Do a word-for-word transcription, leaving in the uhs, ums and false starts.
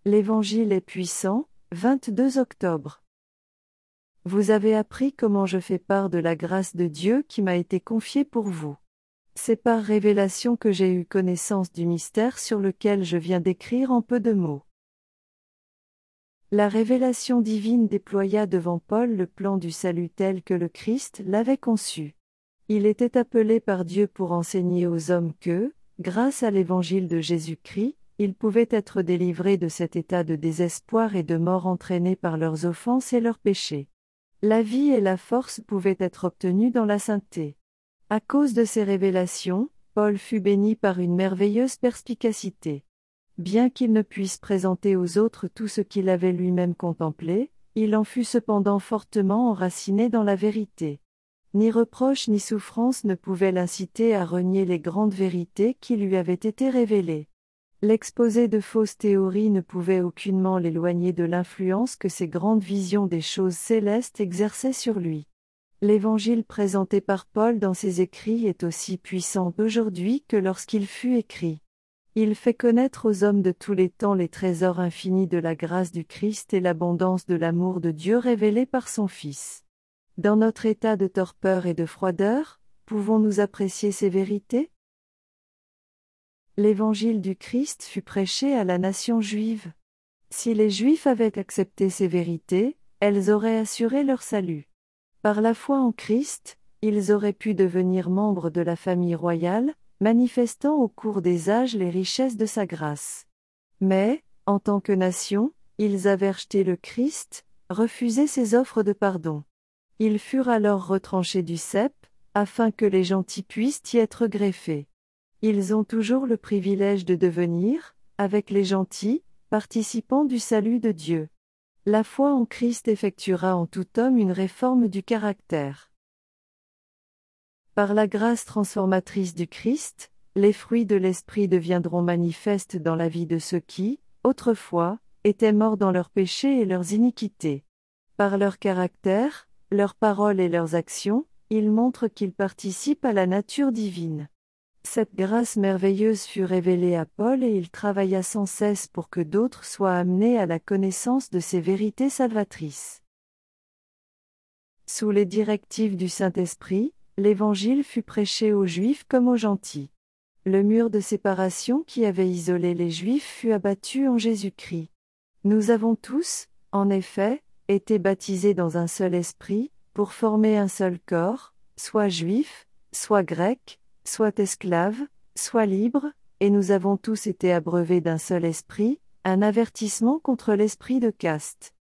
L'Évangile est puissant, vingt-deux octobre. Vous avez appris comment je fais part de la grâce de Dieu qui m'a été confiée pour vous. C'est par révélation que j'ai eu connaissance du mystère sur lequel je viens d'écrire en peu de mots. La révélation divine déploya devant Paul le plan du salut tel que le Christ l'avait conçu. Il était appelé par Dieu pour enseigner aux hommes que, grâce à l'évangile de Jésus-Christ, ils pouvaient être délivrés de cet état de désespoir et de mort entraînés par leurs offenses et leurs péchés. La vie et la force pouvaient être obtenues dans la sainteté. À cause de ces révélations, Paul fut béni par une merveilleuse perspicacité. Bien qu'il ne puisse présenter aux autres tout ce qu'il avait lui-même contemplé, il en fut cependant fortement enraciné dans la vérité. Ni reproche ni souffrance ne pouvaient l'inciter à renier les grandes vérités qui lui avaient été révélées. L'exposé de fausses théories ne pouvait aucunement l'éloigner de l'influence que ces grandes visions des choses célestes exerçaient sur lui. L'évangile présenté par Paul dans ses écrits est aussi puissant aujourd'hui que lorsqu'il fut écrit. Il fait connaître aux hommes de tous les temps les trésors infinis de la grâce du Christ et l'abondance de l'amour de Dieu révélé par son Fils. Dans notre état de torpeur et de froideur, pouvons-nous apprécier ces vérités ? L'évangile du Christ fut prêché à la nation juive. Si les Juifs avaient accepté ces vérités, elles auraient assuré leur salut. Par la foi en Christ, ils auraient pu devenir membres de la famille royale, manifestant au cours des âges les richesses de sa grâce. Mais, en tant que nation, ils avaient rejeté le Christ, refusé ses offres de pardon. Ils furent alors retranchés du cep, afin que les gentils puissent y être greffés. Ils ont toujours le privilège de devenir, avec les gentils, participants du salut de Dieu. La foi en Christ effectuera en tout homme une réforme du caractère. Par la grâce transformatrice du Christ, les fruits de l'Esprit deviendront manifestes dans la vie de ceux qui, autrefois, étaient morts dans leurs péchés et leurs iniquités. Par leur caractère, leurs paroles et leurs actions, ils montrent qu'ils participent à la nature divine. Cette grâce merveilleuse fut révélée à Paul et il travailla sans cesse pour que d'autres soient amenés à la connaissance de ces vérités salvatrices. Sous les directives du Saint-Esprit, l'Évangile fut prêché aux Juifs comme aux gentils. Le mur de séparation qui avait isolé les Juifs fut abattu en Jésus-Christ. Nous avons tous, en effet, été baptisés dans un seul esprit, pour former un seul corps, soit juifs, soit grecs, soit esclaves, soit libres, et nous avons tous été abreuvés d'un seul esprit, un avertissement contre l'esprit de caste.